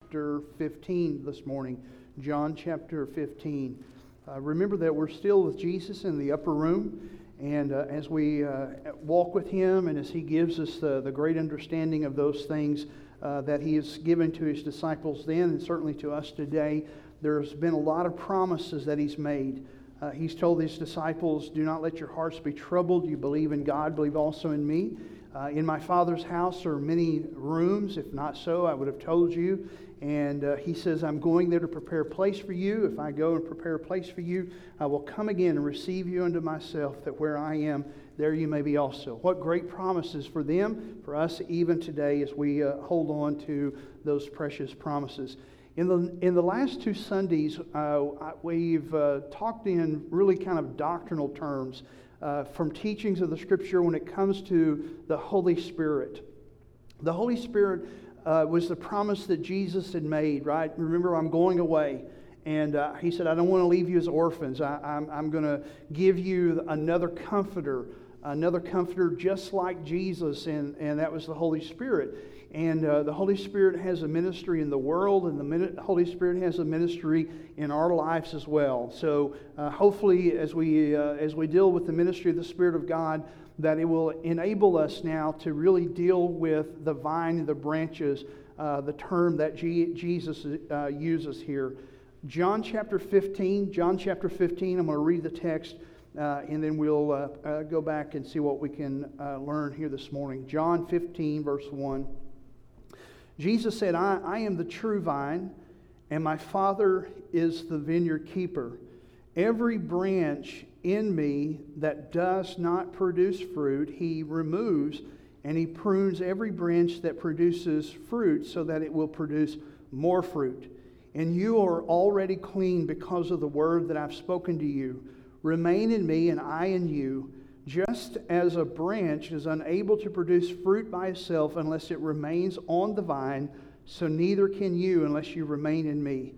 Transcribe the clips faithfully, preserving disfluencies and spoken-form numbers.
chapter fifteen this morning. John chapter fifteen. Uh, remember that we're still with Jesus in the upper room, and uh, as we uh, walk with Him and as He gives us the, the great understanding of those things uh, that He has given to His disciples then and certainly to us today, there's been a lot of promises that He's made. Uh, he's told His disciples, do not let your hearts be troubled. You believe in God, believe also in me. Uh, in my Father's house are many rooms. If not so, I would have told you. And uh, He says, I'm going there to prepare a place for you. If I go and prepare a place for you, I will come again and receive you unto myself, that where I am, there you may be also. What great promises for them, for us even today, as we uh, hold on to those precious promises. In the in the last two Sundays, uh, we've uh, talked in really kind of doctrinal terms uh, from teachings of the Scripture when it comes to the Holy Spirit. The Holy Spirit uh, was the promise that Jesus had made, right? Remember, I'm going away. And uh, He said, I don't want to leave you as orphans. I, I'm, I'm going to give you another comforter, another comforter just like Jesus, and, and that was the Holy Spirit. And uh, the Holy Spirit has a ministry in the world, and the Holy Spirit has a ministry in our lives as well. So uh, hopefully, as we uh, as we deal with the ministry of the Spirit of God, that it will enable us now to really deal with the vine and the branches, uh, the term that G- Jesus uh, uses here. John chapter fifteen. John chapter fifteen. I'm going to read the text, uh, and then we'll uh, uh, go back and see what we can uh, learn here this morning. John fifteen, verse one. Jesus said, I, I am the true vine, and my Father is the vineyard keeper. Every branch in me that does not produce fruit, He removes, and He prunes every branch that produces fruit so that it will produce more fruit. And you are already clean because of the word that I've spoken to you. Remain in me, and I in you. Just as a branch is unable to produce fruit by itself unless it remains on the vine, so neither can you unless you remain in me.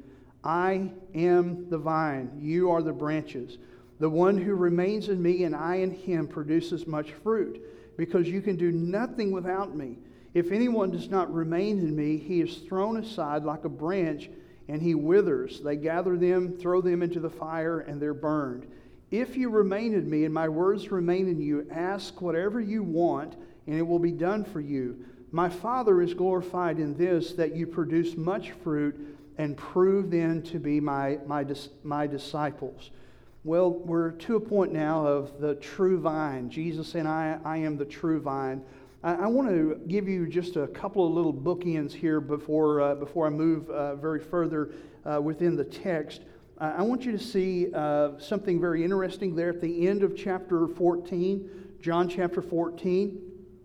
I am the vine, you are the branches. The one who remains in me and I in him produces much fruit, because you can do nothing without me. If anyone does not remain in me, he is thrown aside like a branch, and he withers. They gather them, throw them into the fire, and they're burned. If you remain in me and my words remain in you, ask whatever you want, and it will be done for you. My Father is glorified in this, that you produce much fruit and prove then to be my, my, my disciples. Well, we're to a point now of the true vine. Jesus saying, I, I am the true vine. I, I want to give you just a couple of little bookends here before, uh, before I move uh, very further uh, within the text. I want you to see uh, something very interesting there at the end of chapter fourteen, John chapter fourteen.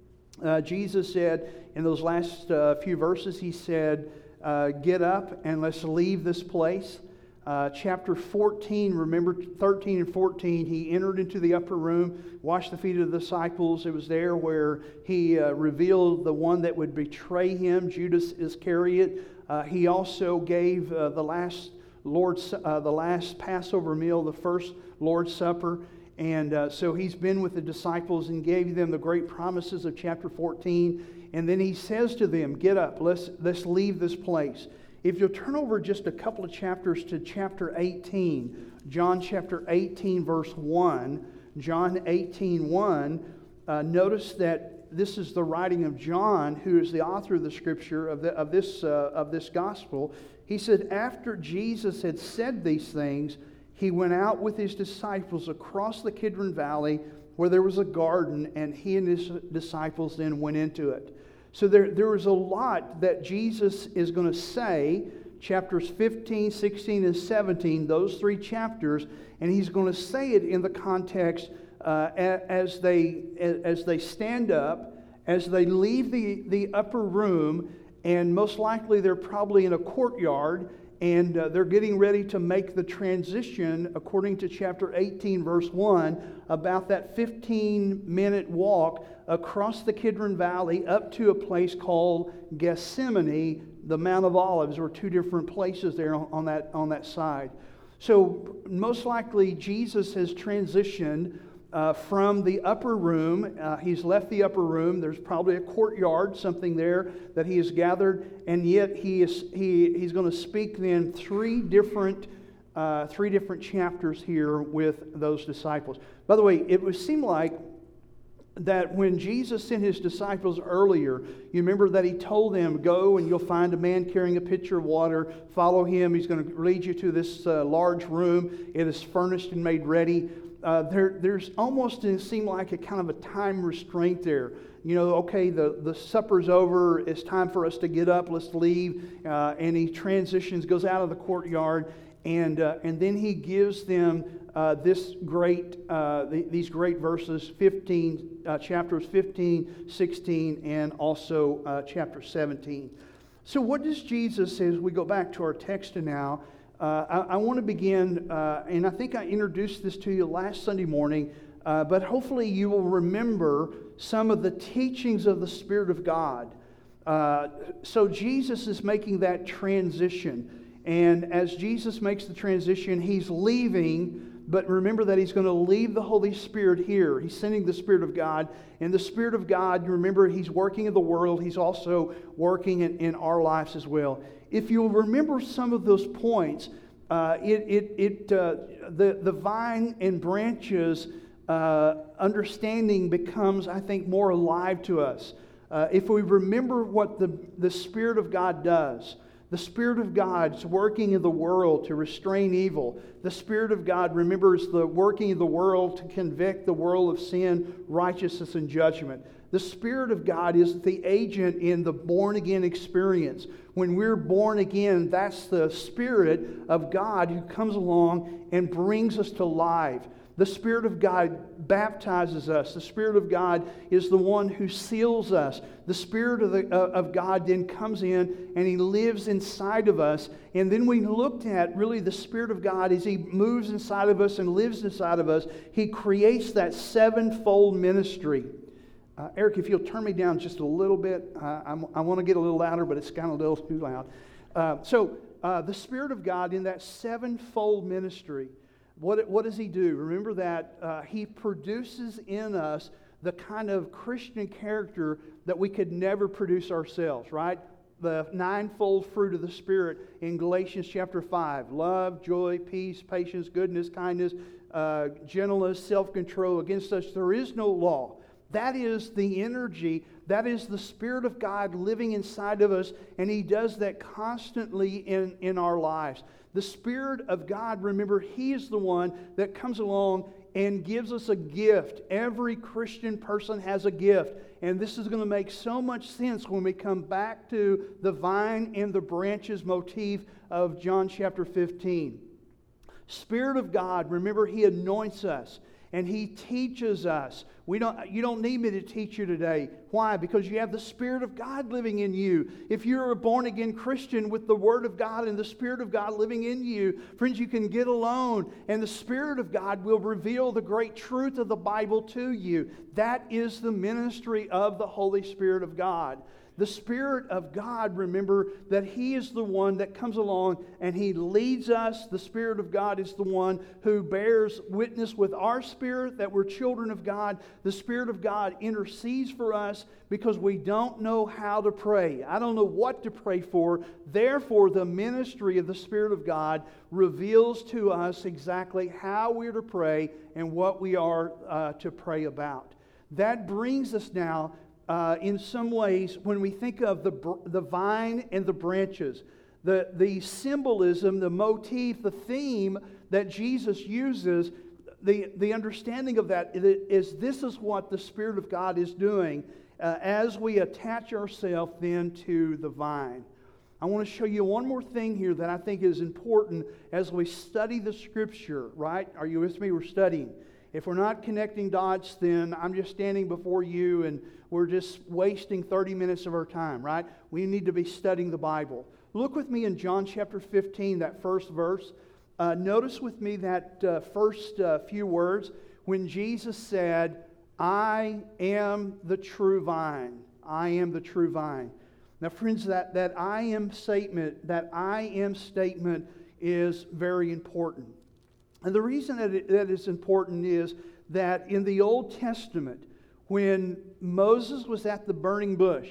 Uh, Jesus said in those last uh, few verses, He said, uh, get up and let's leave this place. Uh, chapter fourteen, remember thirteen and fourteen, He entered into the upper room, washed the feet of the disciples. It was there where He uh, revealed the one that would betray Him, Judas Iscariot. Uh, he also gave uh, the last Lord's, uh, the last Passover meal, the first Lord's Supper. And uh, so He's been with the disciples and gave them the great promises of chapter fourteen. And then He says to them, get up, let's, let's leave this place. If you'll turn over just a couple of chapters to chapter eighteen, John chapter eighteen, verse one, John eighteen, one, uh, notice that this is the writing of John, who is the author of the Scripture, of, the, of, this, uh, of this gospel. He said, after Jesus had said these things, He went out with His disciples across the Kidron Valley where there was a garden, and He and His disciples then went into it. So there, there was a lot that Jesus is going to say, chapters fifteen, sixteen, and seventeen, those three chapters, and He's going to say it in the context uh, as, they, as they stand up, as they leave the, the upper room. And most likely they're probably in a courtyard, and uh, they're getting ready to make the transition, according to chapter eighteen, verse one, about that fifteen-minute walk across the Kidron Valley up to a place called Gethsemane, the Mount of Olives, or two different places there on, on, that, on that side. So most likely Jesus has transitioned uh, from the upper room. Uh, he's left the upper room. There's probably a courtyard, something there that he has gathered, and yet he is he he's going to speak then three different uh, three different chapters here with those disciples. By the way, it would seem like that when Jesus sent his disciples earlier, you remember that he told them, go and you'll find a man carrying a pitcher of water, follow him, he's going to lead you to this uh, large room, it is furnished and made ready. Uh, there, there's almost, it seemed like a kind of a time restraint there. You know, okay, the, the supper's over, it's time for us to get up, let's leave. Uh, and he transitions, goes out of the courtyard, and uh, and then he gives them uh, this great, uh, the, these great verses, fifteen, uh, chapters fifteen, sixteen, and also uh, chapter seventeen. So what does Jesus say as we go back to our text now? Uh, I, I want to begin, uh, and I think I introduced this to you last Sunday morning, uh, but hopefully you will remember some of the teachings of the Spirit of God. Uh, so Jesus is making that transition, and as Jesus makes the transition, he's leaving, but remember that he's going to leave the Holy Spirit here. He's sending the Spirit of God, and the Spirit of God, you remember, he's working in the world, he's also working in, in our lives as well. If you'll remember some of those points, uh, it, it, it, uh, the, the vine and branches uh, understanding becomes, I think, more alive to us. Uh, if we remember what the, the Spirit of God does, the Spirit of God's working in the world to restrain evil. The Spirit of God remembers the working in the world to convict the world of sin, righteousness, and judgment. The Spirit of God is the agent in the born-again experience. When we're born again, that's the Spirit of God who comes along and brings us to life. The Spirit of God baptizes us. The Spirit of God is the one who seals us. The Spirit of, the, uh, of God then comes in and He lives inside of us. And then we looked at really the Spirit of God as He moves inside of us and lives inside of us. He creates that sevenfold ministry. Uh, Eric, if you'll turn me down just a little bit. Uh, I'm, I want to get a little louder, but it's kind of a little too loud. Uh, so uh, the Spirit of God in that sevenfold ministry, What, what does He do? Remember that uh, He produces in us the kind of Christian character that we could never produce ourselves, right? The ninefold fruit of the Spirit in Galatians chapter five. Love, joy, peace, patience, goodness, kindness, uh, gentleness, self-control. Against such there is no law. That is the energy, that is the Spirit of God living inside of us, and He does that constantly in, in our lives. The Spirit of God, remember, He is the one that comes along and gives us a gift. Every Christian person has a gift. And this is going to make so much sense when we come back to the vine and the branches motif of John chapter fifteen. Spirit of God, remember, He anoints us. And He teaches us. We don't, you don't need me to teach you today. Why? Because you have the Spirit of God living in you. If you're a born-again Christian with the Word of God and the Spirit of God living in you, friends, you can get alone, and the Spirit of God will reveal the great truth of the Bible to you. That is the ministry of the Holy Spirit of God. The Spirit of God, remember that He is the one that comes along and He leads us. The Spirit of God is the one who bears witness with our spirit that we're children of God. The Spirit of God intercedes for us because we don't know how to pray. I don't know what to pray for. Therefore, the ministry of the Spirit of God reveals to us exactly how we're to pray and what we are uh, to pray about. That brings us now Uh, in some ways, when we think of the, the vine and the branches, the, the symbolism, the motif, the theme that Jesus uses, the, the understanding of that is this is what the Spirit of God is doing uh, as we attach ourselves then to the vine. I want to show you one more thing here that I think is important as we study the Scripture, right? Are you with me? We're studying. If we're not connecting dots, then I'm just standing before you and we're just wasting thirty minutes of our time, right? We need to be studying the Bible. Look with me in John chapter fifteen, that first verse. Uh, notice with me that uh, first uh, few words when Jesus said, I am the true vine. I am the true vine. Now, friends, that, that I am statement, that I am statement is very important. And the reason that it that is important is that in the Old Testament, when Moses was at the burning bush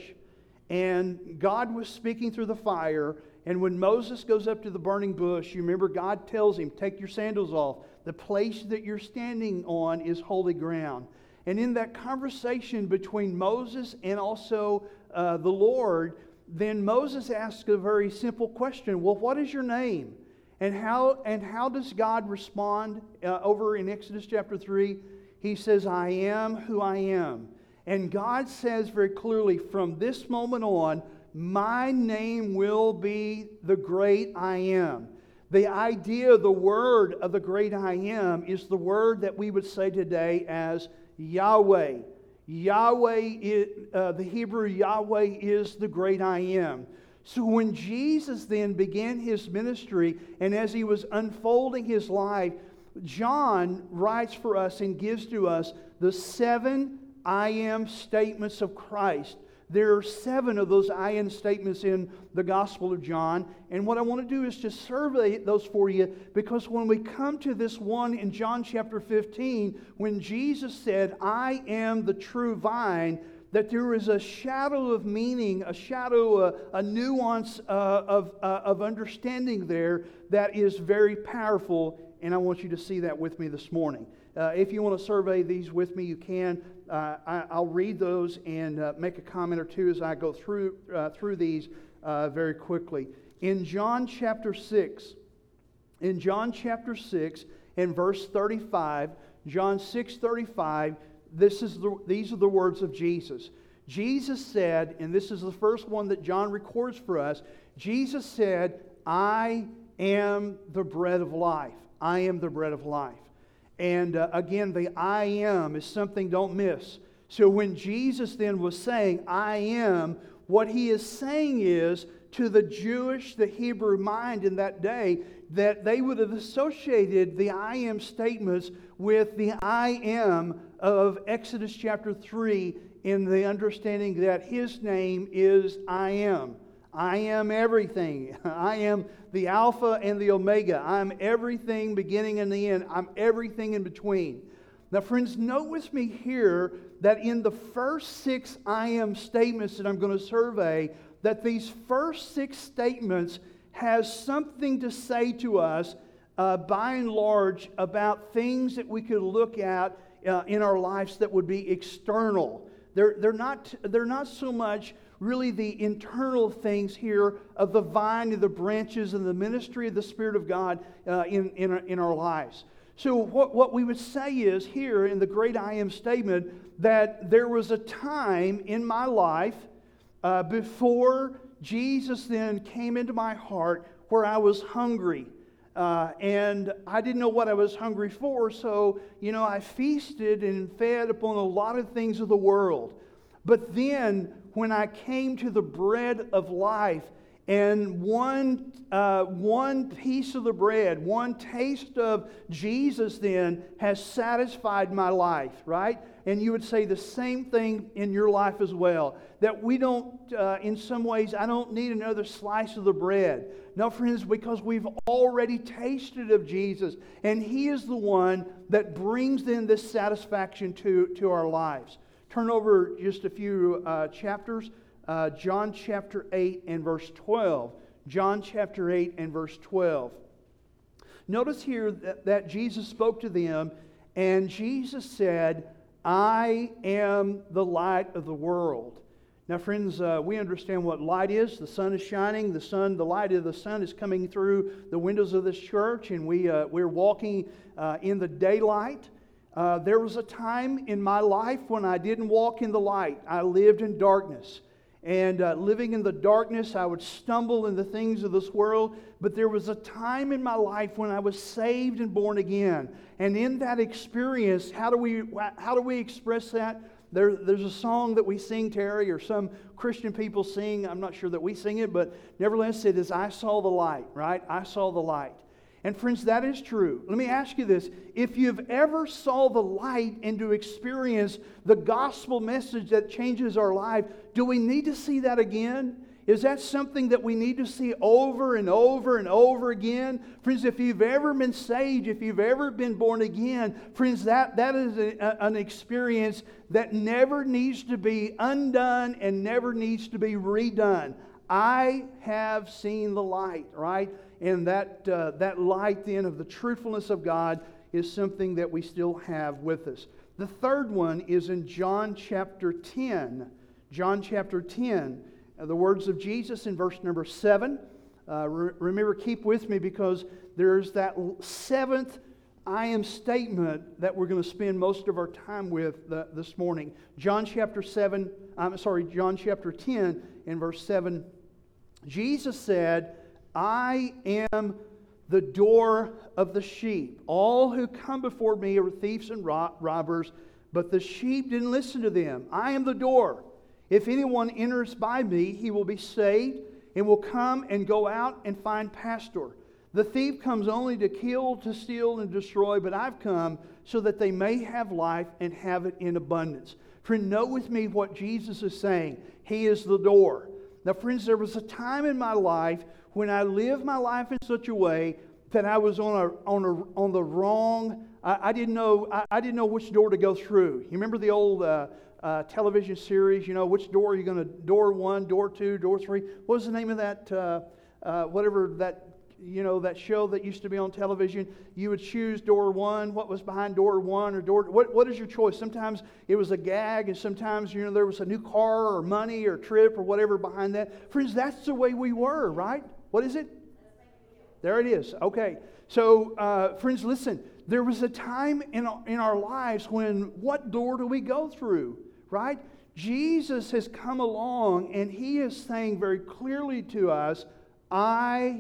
and God was speaking through the fire, and when Moses goes up to the burning bush, you remember God tells him, take your sandals off. The place that you're standing on is holy ground. And in that conversation between Moses and also uh, the Lord, then Moses asks a very simple question. Well, what is your name? And how, and how does God respond uh, over in Exodus chapter three? He says, I am who I am. And God says very clearly, from this moment on, my name will be the great I am. The idea, the word of the great I am is the word that we would say today as Yahweh. Yahweh, is, uh, the Hebrew Yahweh is the great I am. So when Jesus then began his ministry, and as he was unfolding his life, John writes for us and gives to us the seven I am statements of Christ. There are seven of those I am statements in the Gospel of John. And what I want to do is just survey those for you, because when we come to this one in John chapter fifteen, when Jesus said, I am the true vine, that there is a shadow of meaning, a shadow, a, a nuance uh, of, uh, of understanding there that is very powerful. And I want you to see that with me this morning. Uh, if you want to survey these with me, you can. Uh, I, I'll read those and uh, make a comment or two as I go through uh, through these uh, very quickly. In John chapter six, in John chapter six, in verse thirty-five, John six thirty-five, this is the, these are the words of Jesus. Jesus said, and this is the first one that John records for us. Jesus said, "I am the bread of life. I am the bread of life." And uh, again, the I am is something don't miss. So when Jesus then was saying, I am, what he is saying is to the Jewish, the Hebrew mind in that day, that they would have associated the I am statements with the I am of Exodus chapter three, in the understanding that his name is I am. I am everything. I am the Alpha and the Omega. I'm everything beginning and the end. I'm everything in between. Now, friends, note with me here that in the first six I am statements that I'm going to survey, that these first six statements has something to say to us, uh, by and large, about things that we could look at uh, in our lives that would be external. They're, they're not, they're not so much really the internal things here of the vine and the branches and the ministry of the Spirit of God uh, in, in, our, in our lives. So what, what we would say is here in the great I am statement that there was a time in my life uh, before Jesus then came into my heart where I was hungry. Uh, and I didn't know what I was hungry for, so, you know, I feasted and fed upon a lot of things of the world. But then when I came to the bread of life, and one, uh, one piece of the bread, one taste of Jesus then has satisfied my life, right? And you would say the same thing in your life as well. That we don't, uh, in some ways, I don't need another slice of the bread. No, friends, because we've already tasted of Jesus. And He is the one that brings in this satisfaction to, to our lives. Turn over just a few uh, chapters. Uh, John chapter eight and verse twelve. John chapter eight and verse twelve. Notice here that, that Jesus spoke to them, and Jesus said, I am the light of the world. Now, friends, uh, we understand what light is. The sun is shining. The sun, the light of the sun is coming through the windows of this church, and we, uh, we're walking uh, in the daylight. Uh, there was a time in my life when I didn't walk in the light. I lived in darkness. And uh, living in the darkness, I would stumble in the things of this world. But there was a time in my life when I was saved and born again. And in that experience, how do we how do we express that? There, there's a song that we sing, Terry, or some Christian people sing. I'm not sure that we sing it, but nevertheless, it is, I saw the light, right? I saw the light. And friends, that is true. Let me ask you this. If you've ever saw the light and to experience the gospel message that changes our life, do we need to see that again? Is that something that we need to see over and over and over again? Friends, if you've ever been saved, if you've ever been born again, friends, that, that is a, a, an experience that never needs to be undone and never needs to be redone. I have seen the light, right? And that, uh, that light then of the truthfulness of God is something that we still have with us. The third one is in John chapter ten. John chapter ten. Uh, the words of Jesus in verse number seven. Uh, re- remember, keep with me because there's that seventh I am statement that we're going to spend most of our time with the, this morning. John chapter seven, I'm sorry, John chapter ten in verse seven. Jesus said, I am the door of the sheep. All who come before me are thieves and robbers, but the sheep didn't listen to them. I am the door. If anyone enters by me, he will be saved and will come and go out and find pasture. The thief comes only to kill, to steal, and destroy, but I've come so that they may have life and have it in abundance. Friend, note with me what Jesus is saying. He is the door. Now, friends, there was a time in my life when I lived my life in such a way that I was on a on a on the wrong. I, I didn't know I, I didn't know which door to go through. You remember the old uh, uh, television series? You know, which door are you going to? Door one, door two, door three. What was the name of that? Uh, uh, whatever that. You know, that show that used to be on television, you would choose door one, what was behind door one, or door, what, what is your choice? Sometimes it was a gag, and sometimes, you know, there was a new car or money or trip or whatever behind that. Friends, that's the way we were, right? What is it? There it is. Okay. So, uh, friends, listen, there was a time in, in our lives when what door do we go through, right? Jesus has come along, and He is saying very clearly to us, I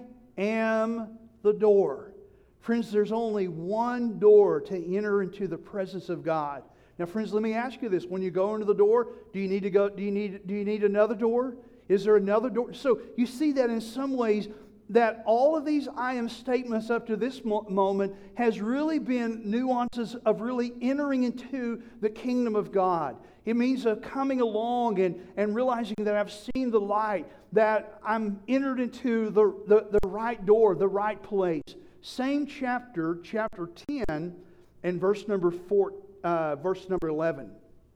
am the door. Friends, there's only one door to enter into the presence of God. Now, friends, let me ask you this. When you go into the door, do you need to go, do you need, do you need another door? Is there another door? So you see that in some ways that all of these I am statements up to this mo- moment has really been nuances of really entering into the kingdom of God. It means uh, coming along and, and realizing that I've seen the light, that I'm entered into the, the, the right door, the right place. Same chapter, chapter ten, and verse number four, uh, verse number eleven.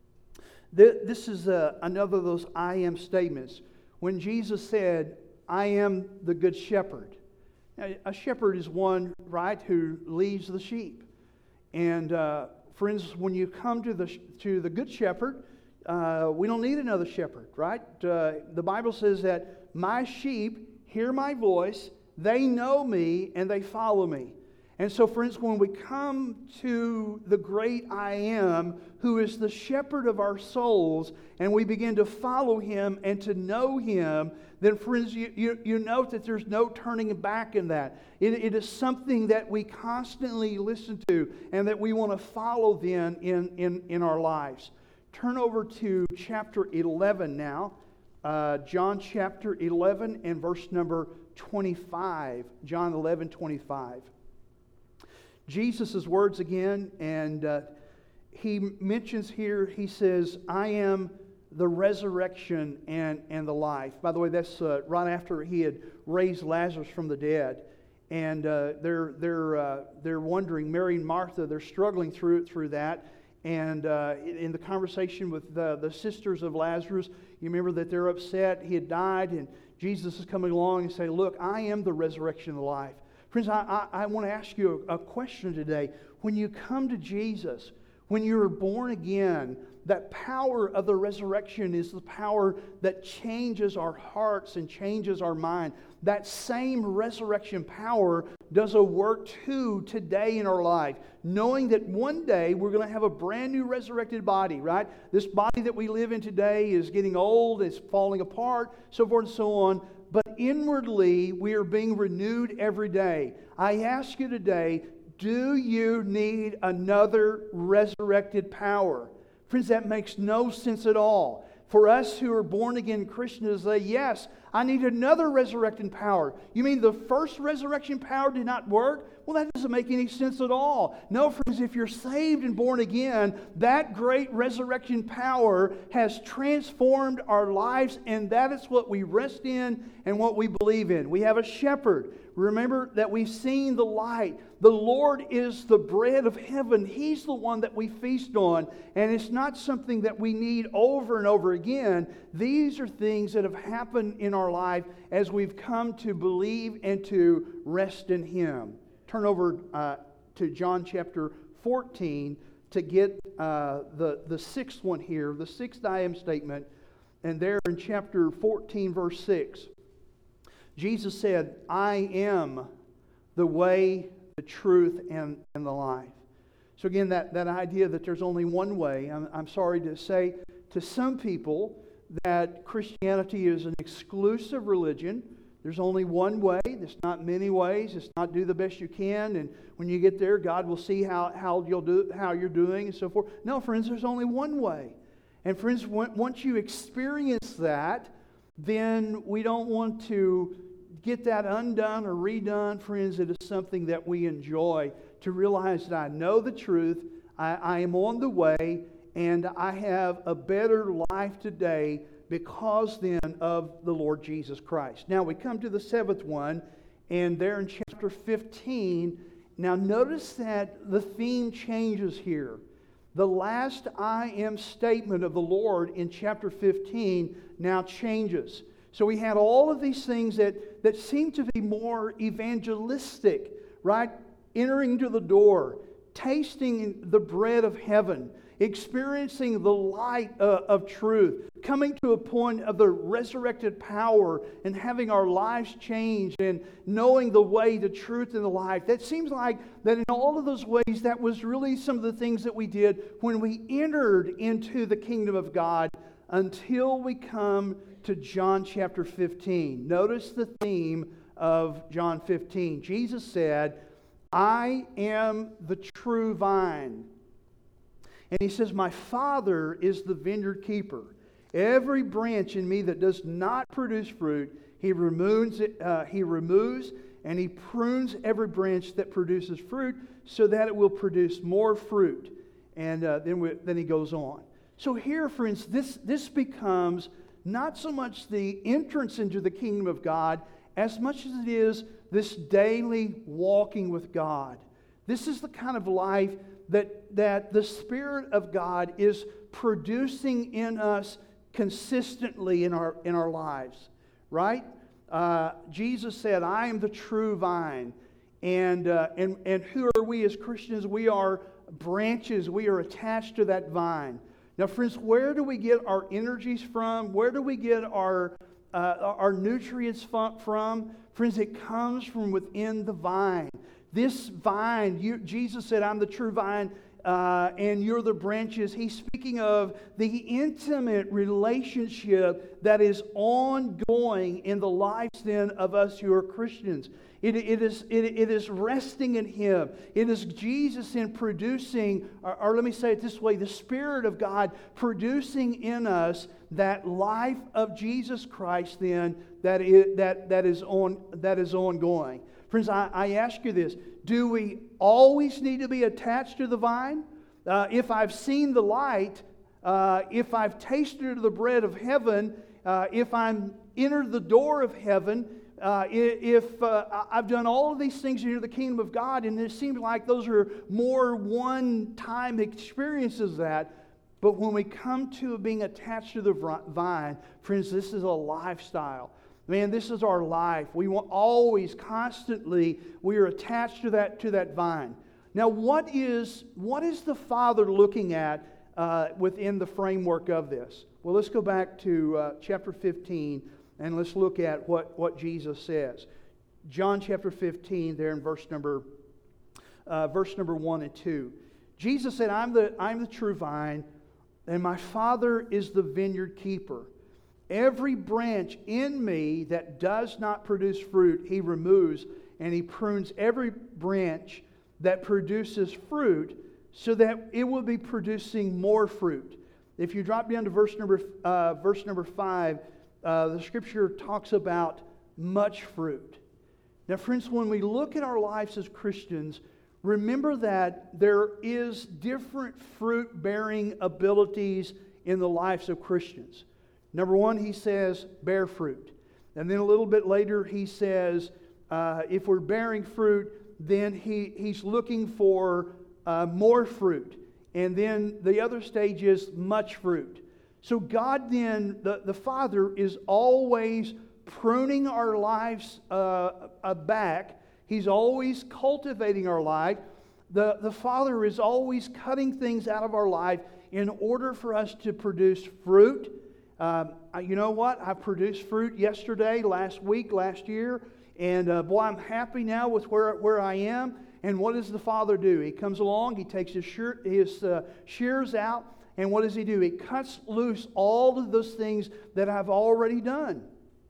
This is uh, another of those I am statements. When Jesus said, I am the good shepherd. Now, a shepherd is one, right, who leads the sheep. And uh, friends, when you come to the to the good shepherd, uh, we don't need another shepherd, right? Uh, the Bible says that my sheep hear my voice, they know me, and they follow me. And so, friends, when we come to the great I Am, who is the shepherd of our souls, and we begin to follow Him and to know Him, then, friends, you, you, you note that there's no turning back in that. It, it is something that we constantly listen to and that we want to follow then in, in, in our lives. Turn over to chapter eleven now. Uh, John chapter eleven and verse number twenty-five. John eleven, twenty-five. Jesus' words again, and uh, he mentions here, he says, I am the resurrection and, and the life. By the way, that's uh, right after he had raised Lazarus from the dead. And uh, they're they're uh, they're wondering, Mary and Martha, they're struggling through through that. And uh, in the conversation with the, the sisters of Lazarus, you remember that they're upset. He had died, and Jesus is coming along and saying, look, I am the resurrection and the life. Friends, I, I, I want to ask you a, a question today. When you come to Jesus, when you're born again, that power of the resurrection is the power that changes our hearts and changes our mind. That same resurrection power does a work too today in our life, knowing that one day we're going to have a brand new resurrected body, right? This body that we live in today is getting old, it's falling apart, so forth and so on. But inwardly, we are being renewed every day. I ask you today, do you need another resurrected power? Friends, that makes no sense at all. for us who are born again Christians, say, yes, I need another resurrecting power. You mean the first resurrection power did not work? Well, that doesn't make any sense at all. No, friends, if you're saved and born again, that great resurrection power has transformed our lives, and that is what we rest in and what we believe in. We have a shepherd. Remember that we've seen the light. The Lord is the bread of heaven. He's the one that we feast on. And it's not something that we need over and over again. These are things that have happened in our life as we've come to believe and to rest in Him. Turn over uh, to John chapter fourteen to get uh, the, the sixth one here, the sixth I am statement. And there in chapter fourteen, verse six, Jesus said, I am the way, the truth, and, and the life. So again, that, that idea that there's only one way, I'm, I'm sorry to say to some people that Christianity is an exclusive religion. There's only one way. There's not many ways. It's not do the best you can, and when you get there, God will see how, how, you'll do, how you're doing and so forth. No, friends, there's only one way. And friends, once you experience that, then we don't want to get that undone or redone. Friends, it is something that we enjoy to realize that I know the truth, I, I am on the way, and I have a better life today because then of the Lord Jesus Christ. Now we come to the seventh one, and there in chapter fifteen, now notice that the theme changes here. The last I am statement of the Lord in chapter fifteen now changes. So we had all of these things that, that seem to be more evangelistic, right? Entering to the door, tasting the bread of heaven, experiencing the light uh, of truth, coming to a point of the resurrected power and having our lives changed and knowing the way, the truth, and the life. That seems like that in all of those ways, that was really some of the things that we did when we entered into the kingdom of God until we come to John chapter fifteen. Notice the theme of John fifteen. Jesus said, I am the true vine. And He says, my Father is the vineyard keeper. Every branch in me that does not produce fruit, He removes, it, uh, he removes and He prunes every branch that produces fruit so that it will produce more fruit. And uh, then, we, then He goes on. So here, friends, this, this becomes not so much the entrance into the kingdom of God as much as it is this daily walking with God. This is the kind of life that, that the Spirit of God is producing in us consistently in our, in our lives, right? Uh, Jesus said, I am the true vine. And, uh, and, and who are we as Christians? We are branches. We are attached to that vine. Now, friends, where do we get our energies from? Where do we get our, uh, our nutrients from? Friends, it comes from within the vine. This vine, you, Jesus said, I'm the true vine, uh, and you're the branches. He's speaking of the intimate relationship that is ongoing in the lives then of us who are Christians. It, it, is, it, it is resting in Him. It is Jesus in producing, or, or let me say it this way, the Spirit of God producing in us that life of Jesus Christ then that is, that, that is, on, that is ongoing. Friends, I, I ask you this. Do we always need to be attached to the vine? Uh, if I've seen the light, uh, if I've tasted the bread of heaven, uh, if I'm entered the door of heaven, uh, if uh, I've done all of these things into the kingdom of God, and it seems like those are more one-time experiences that, but when we come to being attached to the vine, friends, this is a lifestyle. Man, this is our life. We want always, constantly, we are attached to that to that vine. Now, what is what is the Father looking at uh, within the framework of this? Well, let's go back to uh, chapter fifteen and let's look at what, what Jesus says. John chapter fifteen, there in verse number uh, verse number one and two. Jesus said, "I'm the I'm the true vine, and my Father is the vineyard keeper. Every branch in me that does not produce fruit, He removes, and He prunes every branch that produces fruit so that it will be producing more fruit." If you drop down to verse number uh, verse number five, uh, the Scripture talks about much fruit. Now, friends, when we look at our lives as Christians, remember that there is different fruit-bearing abilities in the lives of Christians. Number one, he says, bear fruit. And then a little bit later, he says, uh, if we're bearing fruit, then he, he's looking for uh, more fruit. And then the other stage is much fruit. So God then, the, the Father, is always pruning our lives uh, uh, back. He's always cultivating our life. The, the Father is always cutting things out of our life in order for us to produce fruit. Um, you know what? I produced fruit yesterday, last week, last year. And uh, boy, I'm happy now with where, where I am. And what does the Father do? He comes along, He takes his, shear, his uh, shears out, and what does He do? He cuts loose all of those things that I've already done.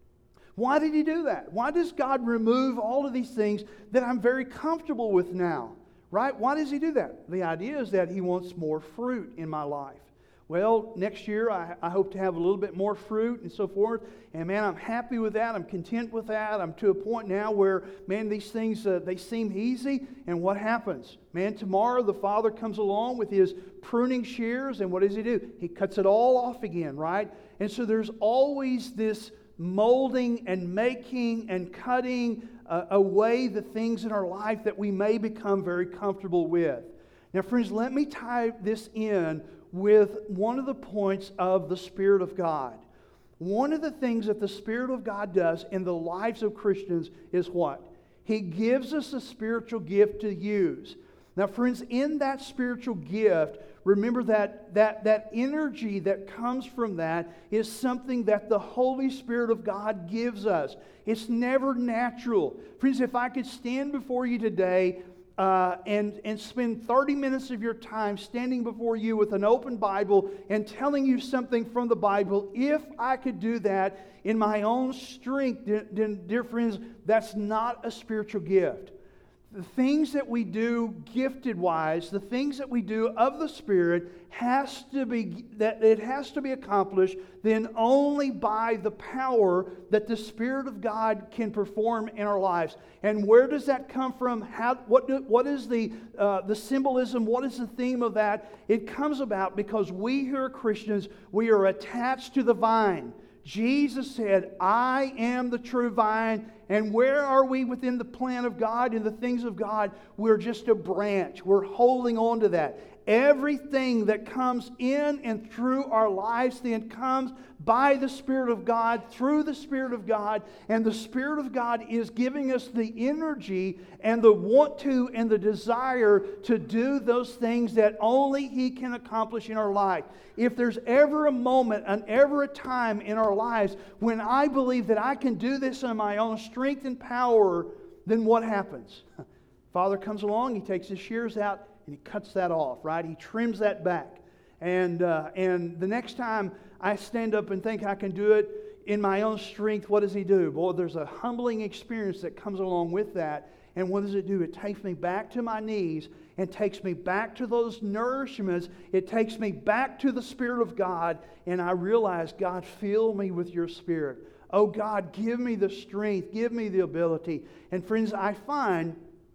Why did He do that? Why does God remove all of these things that I'm very comfortable with now? Right? Why does He do that? The idea is that He wants more fruit in my life. Well, next year I, I hope to have a little bit more fruit and so forth. And man, I'm happy with that. I'm content with that. I'm to a point now where, man, these things, uh, they seem easy. And what happens? Man, tomorrow the Father comes along with His pruning shears. And what does He do? He cuts it all off again, right? And so there's always this molding and making and cutting uh, away the things in our life that we may become very comfortable with. Now, friends, let me tie this in with one of the points of the Spirit of God. One of the things that the Spirit of God does in the lives of Christians is what? He gives us a spiritual gift to use. Now, friends, in that spiritual gift, remember that, that, that energy that comes from that is something that the Holy Spirit of God gives us. It's never natural. Friends, if I could stand before you today Uh, and, and spend thirty minutes of your time standing before you with an open Bible and telling you something from the Bible, if I could do that in my own strength, then, dear friends, that's not a spiritual gift. The things that we do gifted-wise, the things that we do of the Spirit, has to be that it has to be accomplished then only by the power that the Spirit of God can perform in our lives. And where does that come from? How? What? Do, what is the uh, the symbolism? What is the theme of that? It comes about because we who are Christians, we are attached to the vine. Jesus said, I am the true vine. And where are we within the plan of God and the things of God? We're just a branch. We're holding on to that. Everything that comes in and through our lives then comes by the Spirit of God, through the Spirit of God. And the Spirit of God is giving us the energy and the want to and the desire to do those things that only He can accomplish in our life. If there's ever a moment and ever a time in our lives when I believe that I can do this on my own strength and power, then what happens? Father comes along, He takes His shears out, and He cuts that off, right? He trims that back. And uh, and the next time I stand up and think I can do it in my own strength, what does He do? Boy, there's a humbling experience that comes along with that. And what does it do? It takes me back to my knees and takes me back to those nourishments. It takes me back to the Spirit of God. And I realize, God, fill me with Your Spirit. Oh, God, give me the strength. Give me the ability. And friends, I find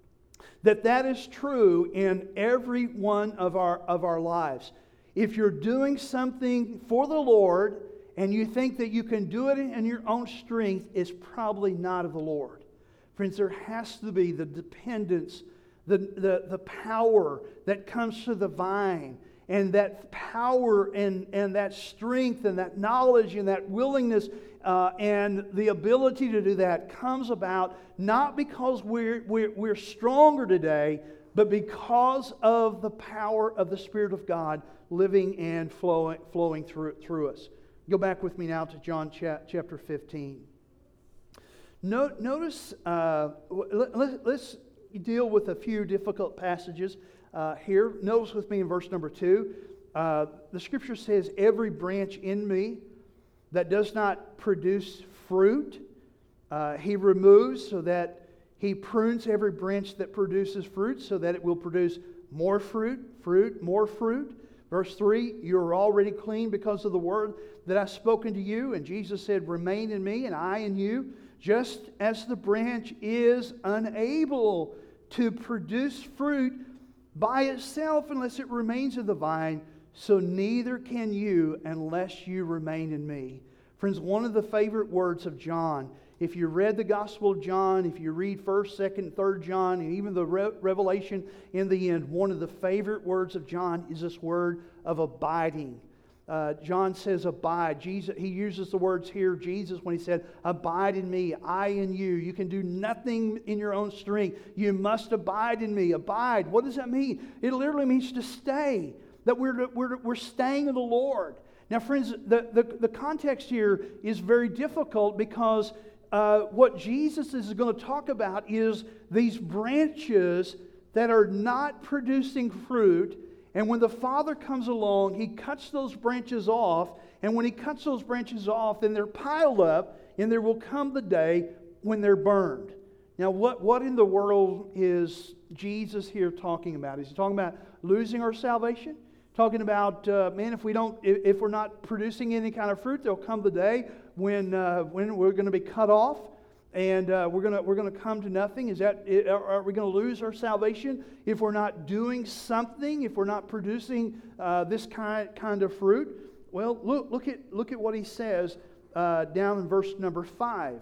that that is true in every one of our, of our lives. If you're doing something for the Lord and you think that you can do it in your own strength, it's probably not of the Lord. Friends, there has to be the dependence, the, the, the power that comes to the vine. And that power and, and that strength and that knowledge and that willingness uh, and the ability to do that comes about not because we're, we're, we're stronger today, but because of the power of the Spirit of God living and flowing, flowing through, through us. Go back with me now to John chapter fifteen. Note, notice, uh, let, let's deal with a few difficult passages uh, here. Notice with me in verse number two. Uh, the Scripture says, every branch in me that does not produce fruit, uh, He removes, so that He prunes every branch that produces fruit so that it will produce more fruit, fruit, more fruit. Verse three, you are already clean because of the word that I've spoken to you. And Jesus said, remain in me and I in you. Just as the branch is unable to produce fruit by itself unless it remains in the vine, so neither can you unless you remain in me. Friends, one of the favorite words of John, if you read the Gospel of John, if you read first, second, third John, and even the Re- Revelation in the end, one of the favorite words of John is this word of abiding. Uh, John says abide. Jesus, he uses the words here, Jesus, when he said, abide in me, I in you. You can do nothing in your own strength. You must abide in me. Abide. What does that mean? It literally means to stay. That we're, we're, we're staying in the Lord. Now, friends, the, the, the context here is very difficult because uh, what Jesus is going to talk about is these branches that are not producing fruit. And when the Father comes along, He cuts those branches off. And when He cuts those branches off, then they're piled up. And there will come the day when they're burned. Now, what, what in the world is Jesus here talking about? Is He talking about losing our salvation? Talking about, uh, man, if we don't, if, if we're not producing any kind of fruit, there'll come the day when uh, when we're going to be cut off. And uh, we're gonna we're gonna come to nothing. Is that are we going to lose our salvation if we're not doing something? If we're not producing uh, this kind kind of fruit? Well, look look at look at what he says uh, down in verse number five.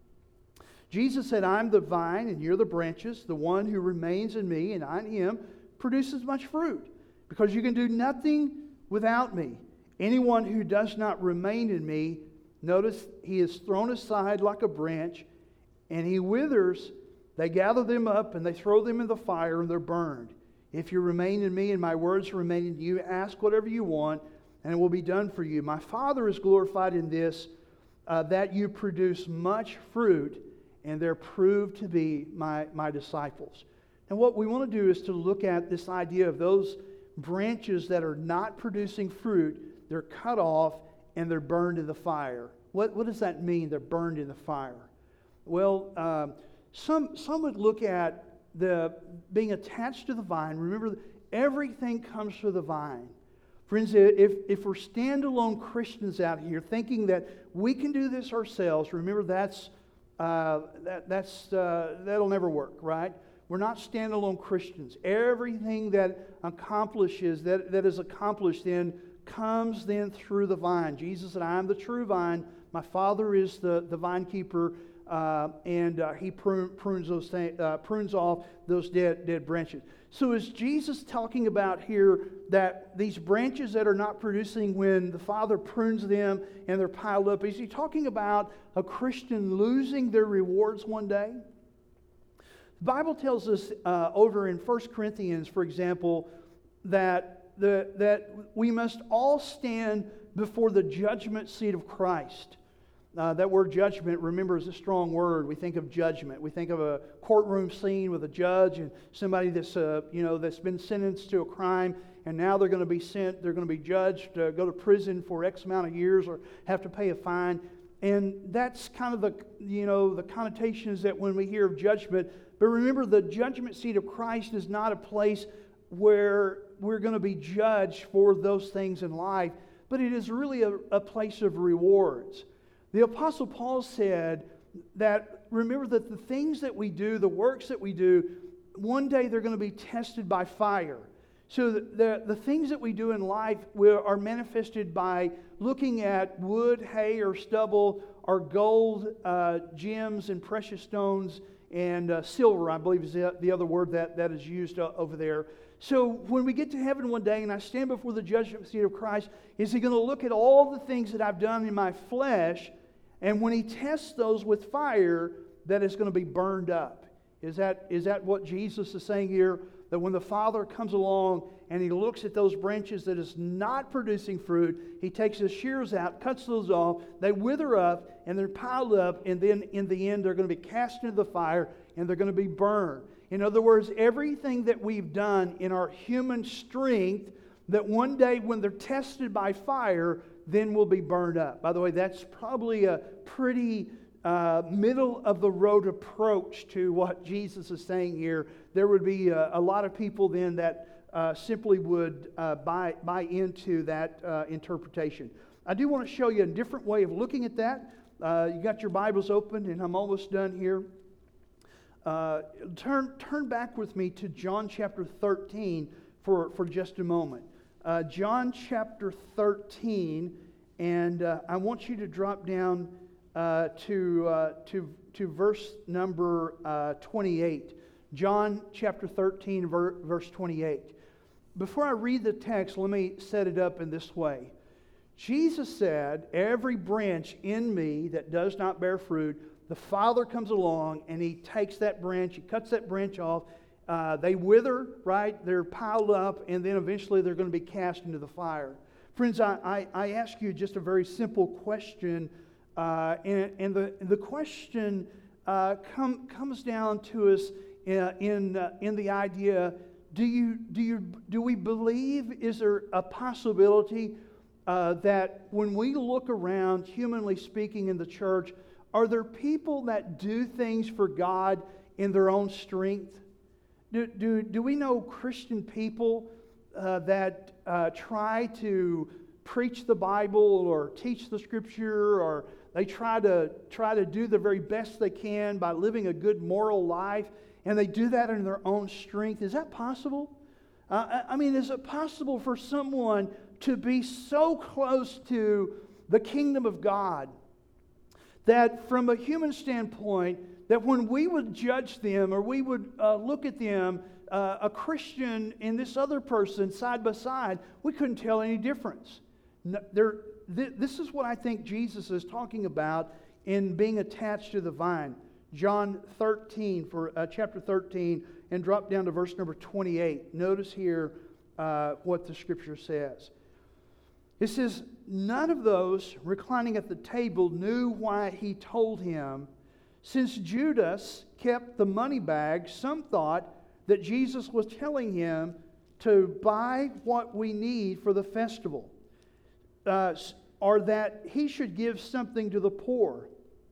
Jesus said, "I'm the vine, and you're the branches. The one who remains in me, and I in him, produces much fruit, because you can do nothing without me. Anyone who does not remain in me, notice he is thrown aside like a branch." And he withers. They gather them up and they throw them in the fire and they're burned. If you remain in me and my words remain in you, ask whatever you want and it will be done for you. My Father is glorified in this, uh, that you produce much fruit and they're proved to be my, my disciples. And what we want to do is to look at this idea of those branches that are not producing fruit. They're cut off and they're burned in the fire. What, what does that mean, they're burned in the fire? Well, uh, some some would look at the being attached to the vine. Remember, everything comes through the vine. Friends, if, if we're standalone Christians out here thinking that we can do this ourselves, remember that's uh, that that's uh, that'll never work, right? We're not standalone Christians. Everything that accomplishes that that is accomplished then comes then through the vine. Jesus said, "I am the true vine. My Father is the the vine keeper." Uh, and uh, he prune, prunes those th- uh, prunes off those dead dead branches. So is Jesus talking about here that these branches that are not producing, when the Father prunes them and they're piled up, is he talking about a Christian losing their rewards one day? The Bible tells us uh, over in First Corinthians, for example, that the that we must all stand before the judgment seat of Christ. Uh, that word judgment, remember, is a strong word. We think of judgment. We think of a courtroom scene with a judge and somebody that's, uh, you know, that's been sentenced to a crime, and now they're going to be sent, they're going to be judged to go to prison for X amount of years or have to pay a fine. And that's kind of the, you know, the connotation is that when we hear of judgment, but remember, the judgment seat of Christ is not a place where we're going to be judged for those things in life, but it is really a, a place of rewards. The Apostle Paul said that, remember that the things that we do, the works that we do, one day they're going to be tested by fire. So the, the, the things that we do in life will, are manifested by looking at wood, hay, or stubble, or gold, uh, gems, and precious stones, and uh, silver, I believe is the, the other word that, that is used uh, over there. So when we get to heaven one day and I stand before the judgment seat of Christ, is he going to look at all the things that I've done in my flesh? And when he tests those with fire, that is going to be burned up. Is that, is that what Jesus is saying here? That when the Father comes along and he looks at those branches that is not producing fruit, he takes his shears out, cuts those off, they wither up, and they're piled up, and then in the end they're going to be cast into the fire, and they're going to be burned. In other words, everything that we've done in our human strength, that one day when they're tested by fire, then will be burned up. By the way, that's probably a pretty uh, middle-of-the-road approach to what Jesus is saying here. There would be a, a lot of people then that uh, simply would uh, buy, buy into that uh, interpretation. I do want to show you a different way of looking at that. Uh, you got your Bibles open, and I'm almost done here. Uh, turn, turn back with me to John chapter thirteen for, for just a moment. Uh, John chapter thirteen, and uh, I want you to drop down uh, to, uh, to, to verse number uh, twenty-eight. John chapter thirteen, ver- verse twenty-eight. Before I read the text, let me set it up in this way. Jesus said, "Every branch in me that does not bear fruit, the Father comes along and He takes that branch, He cuts that branch off. Uh, they wither, right? They're piled up, and then eventually they're going to be cast into the fire." Friends, I, I, I ask you just a very simple question, uh, and, and the the question uh, come, comes down to us in in, uh, in the idea: Do you do you do we believe? Is there a possibility uh, that when we look around, humanly speaking, in the church, are there people that do things for God in their own strength? Do, do, do we know Christian people uh, that uh, try to preach the Bible or teach the Scripture, or they try to try to do the very best they can by living a good moral life, and they do that in their own strength? Is that possible? Uh, I mean, is it possible for someone to be so close to the kingdom of God that from a human standpoint, that when we would judge them or we would uh, look at them, uh, a Christian and this other person side by side, we couldn't tell any difference? No, there, th- this is what I think Jesus is talking about in being attached to the vine. John thirteen, for uh, chapter thirteen, and drop down to verse number twenty-eight. Notice here uh, what the Scripture says. It says, "None of those reclining at the table knew why He told him. Since Judas kept the money bag, some thought that Jesus was telling him to buy what we need for the festival, uh, or that he should give something to the poor.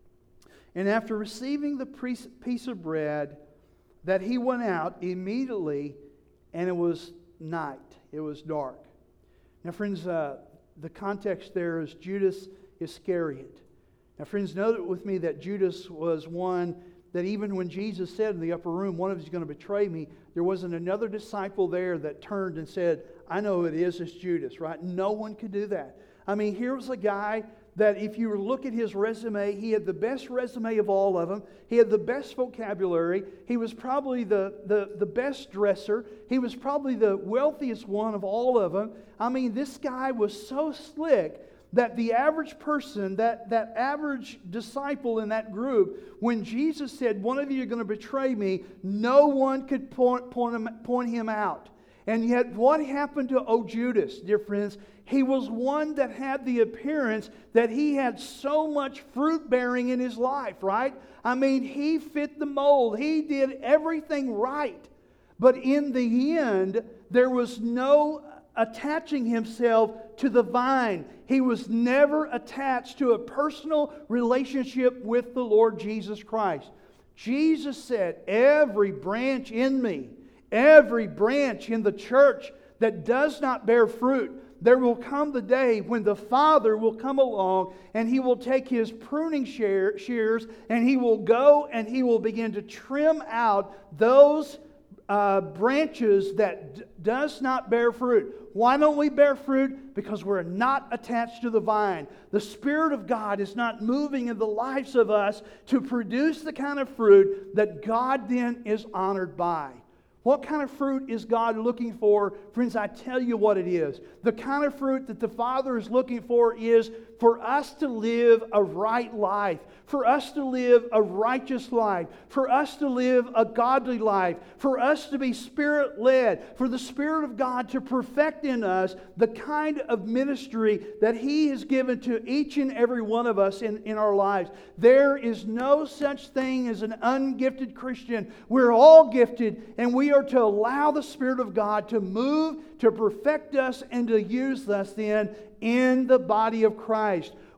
And after receiving the piece of bread, that he went out immediately, and it was night. It was dark." Now, friends, uh, the context there is Judas Iscariot. Now, friends, note with me that Judas was one that even when Jesus said in the upper room, one of us is going to betray me, there wasn't another disciple there that turned and said, "I know who it is, it's Judas," right? No one could do that. I mean, here was a guy that if you look at his resume, he had the best resume of all of them. He had the best vocabulary. He was probably the, the, the best dresser. He was probably the wealthiest one of all of them. I mean, this guy was so slick that the average person, that, that average disciple in that group, when Jesus said, "One of you are going to betray me," no one could point, point, him, point him out. And yet, what happened to O Judas, dear friends? He was one that had the appearance that he had so much fruit bearing in his life, right? I mean, he fit the mold. He did everything right. But in the end, there was no attaching himself to the vine. He was never attached to a personal relationship with the Lord Jesus Christ. Jesus said, "Every branch in me, every branch in the church that does not bear fruit, there will come the day when the Father will come along and He will take His pruning shears and He will go and He will begin to trim out those uh, branches that d- does not bear fruit." Why don't we bear fruit? Because we're not attached to the vine. The Spirit of God is not moving in the lives of us to produce the kind of fruit that God then is honored by. What kind of fruit is God looking for? Friends, I tell you what it is. The kind of fruit that the Father is looking for is for us to live a right life, for us to live a righteous life, for us to live a godly life, for us to be Spirit-led, for the Spirit of God to perfect in us the kind of ministry that He has given to each and every one of us in, in our lives. There is no such thing as an ungifted Christian. We're all gifted, and we are to allow the Spirit of God to move, to perfect us, and to use us then in the body of Christ.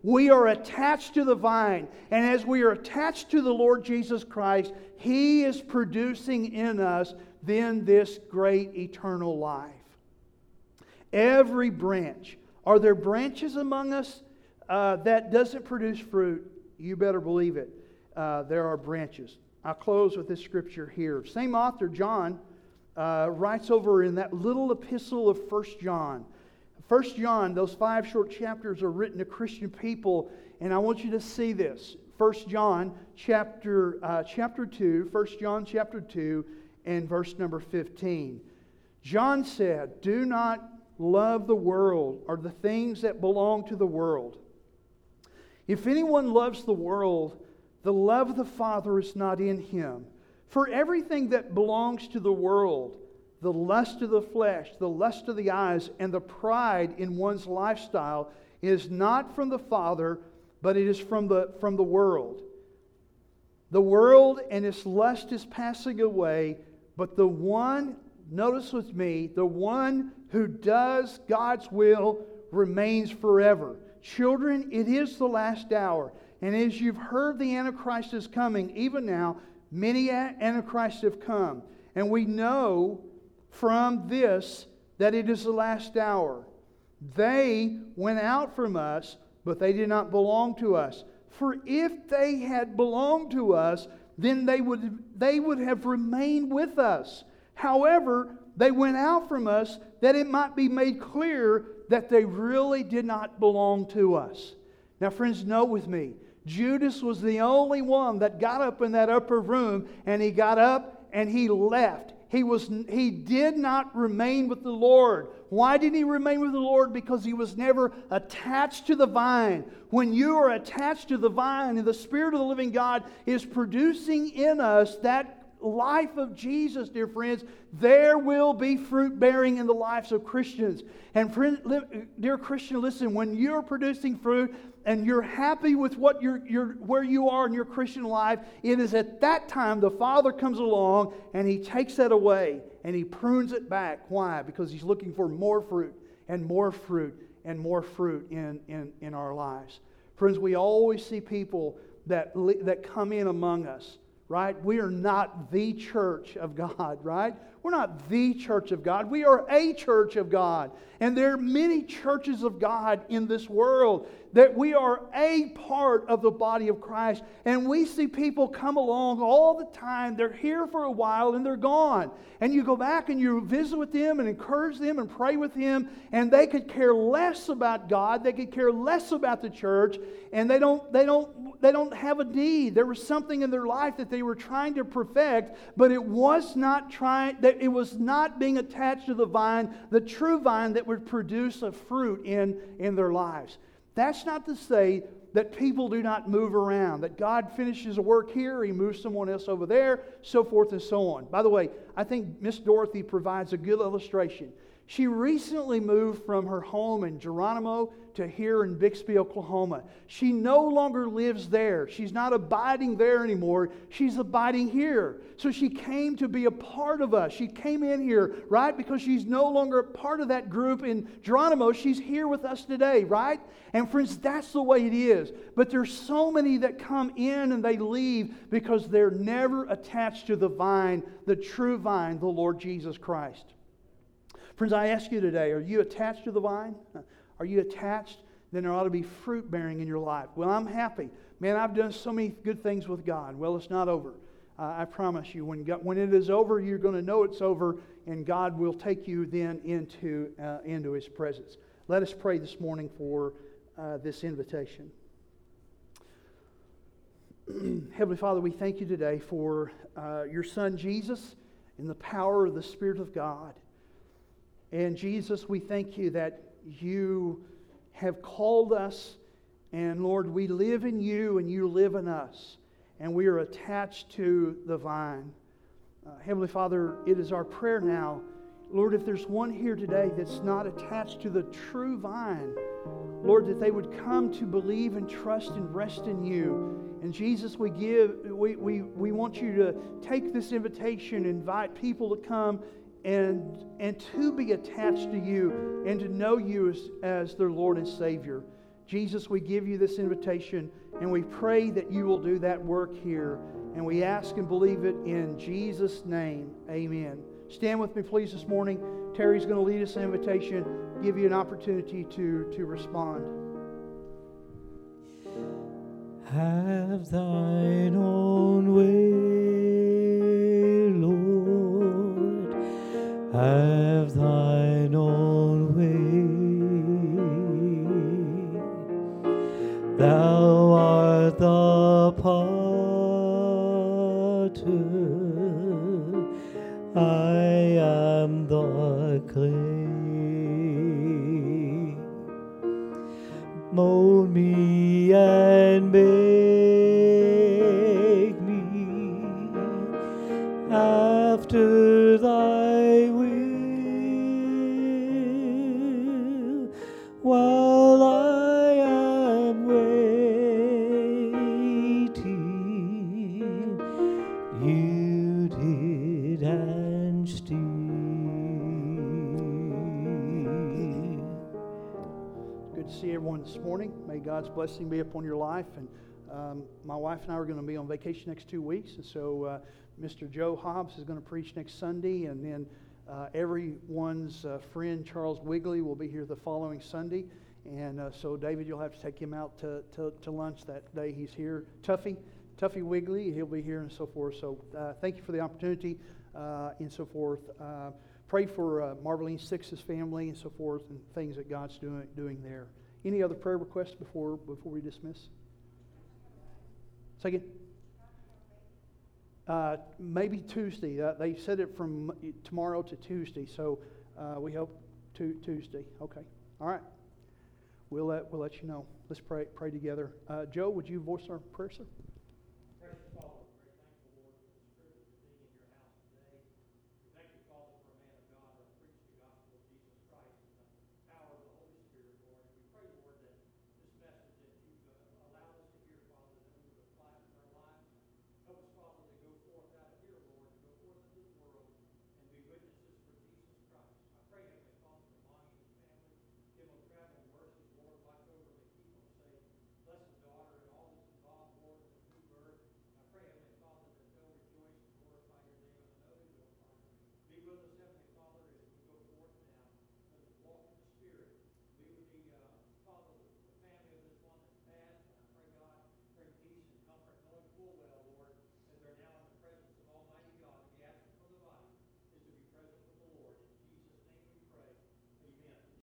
We are attached to the vine. And as we are attached to the Lord Jesus Christ, He is producing in us then this great eternal life. Every branch. Are there branches among us uh, that doesn't produce fruit? You better believe it. Uh, there are branches. I'll close with this scripture here. Same author, John, uh, writes over in that little epistle of First John. First John, those five short chapters are written to Christian people, and I want you to see this. First John chapter uh, chapter two, First John chapter two, and verse number fifteen. John said, "Do not love the world or the things that belong to the world. If anyone loves the world, the love of the Father is not in him. For everything that belongs to the world, the lust of the flesh, the lust of the eyes, and the pride in one's lifestyle is not from the Father, but it is from the, from the world. The world and its lust is passing away, but the one, notice with me, the one who does God's will remains forever." Children, it is the last hour. And as you've heard the Antichrist is coming, even now, many Antichrists have come. And we know from this that it is the last hour. They went out from us, but they did not belong to us. For if they had belonged to us, then they would, they would have remained with us. However, they went out from us that it might be made clear that they really did not belong to us. Now, friends, note with me, Judas was the only one that got up in that upper room, and he got up and he left. He was he did not remain with the Lord. Why didn't he remain with the Lord? Because he was never attached to the vine. When you are attached to the vine and the Spirit of the living God is producing in us that life of Jesus, dear friends, there will be fruit bearing in the lives of Christians. And friend, dear Christian, listen, when you're producing fruit and you're happy with what you're, you're, where you are in your Christian life, it is at that time the Father comes along and He takes that away and He prunes it back. Why? Because He's looking for more fruit and more fruit and more fruit in, in, in our lives. Friends, we always see people that, that come in among us. Right? We are not the church of God, right? We're not the church of God. We are a church of God. And there are many churches of God in this world that we are a part of the body of Christ. And we see people come along all the time. They're here for a while and they're gone. And you go back and you visit with them and encourage them and pray with them. And they could care less about God. They could care less about the church. And they don't, they don't, they don't have a need. There was something in their life that they were trying to perfect, but it was not trying, that it was not being attached to the vine, the true vine that would produce a fruit in, in their lives. That's not to say that people do not move around, that God finishes a work here, He moves someone else over there, so forth and so on. By the way, I think Miss Dorothy provides a good illustration. She recently moved from her home in Geronimo to here in Bixby, Oklahoma. She no longer lives there. She's not abiding there anymore. She's abiding here. So she came to be a part of us. She came in here, right? Because she's no longer a part of that group in Geronimo. She's here with us today, right? And friends, that's the way it is. But there's so many that come in and they leave because they're never attached to the vine, the true vine, the Lord Jesus Christ. Friends, I ask you today, are you attached to the vine? Are you attached? Then there ought to be fruit bearing in your life. Well, I'm happy. Man, I've done so many good things with God. Well, it's not over. Uh, I promise you, when God, when it is over, you're going to know it's over, and God will take you then into, uh, into His presence. Let us pray this morning for uh, this invitation. Heavenly Father, we thank you today for uh, your Son Jesus in the power of the Spirit of God. And Jesus, we thank you that you have called us, and Lord, we live in you and you live in us, and we are attached to the vine. Uh, Heavenly Father, it is our prayer now, Lord, if there's one here today that's not attached to the true vine, Lord, that they would come to believe and trust and rest in you. And Jesus, we give, we, we, we want you to take this invitation, invite people to come and, and to be attached to you and to know you as, as their Lord and Savior. Jesus, we give you this invitation, and we pray that you will do that work here. And we ask and believe it in Jesus' name. Amen. Stand with me, please, this morning. Terry's going to lead us in invitation, give you an opportunity to, to respond. Have thine own way, Lord. Have thine own way. Thou art the potter, I am the clay. Mold me and make me after thy will, while I am waiting, you did and still. Good to see everyone this morning. May God's blessing be upon your life. And um, my wife and I are going to be on vacation next two weeks. And so uh, Mister Joe Hobbs is going to preach next Sunday. And then uh, everyone's uh, friend Charles Wigley will be here the following Sunday. And uh, so David, you'll have to take him out to, to, to lunch that day he's here. Tuffy, Tuffy Wigley, he'll be here and so forth. So uh, thank you for the opportunity uh, and so forth. Uh, pray for uh, Marveline Six's family and so forth, and things that God's doing doing there. Any other prayer requests before before we dismiss? Second. Uh, maybe Tuesday. Uh, they said it from tomorrow to Tuesday, so uh, we hope to Tuesday. Okay. All right. We'll let we'll let you know. Let's pray pray together. Uh, Joe, would you voice our prayer, sir?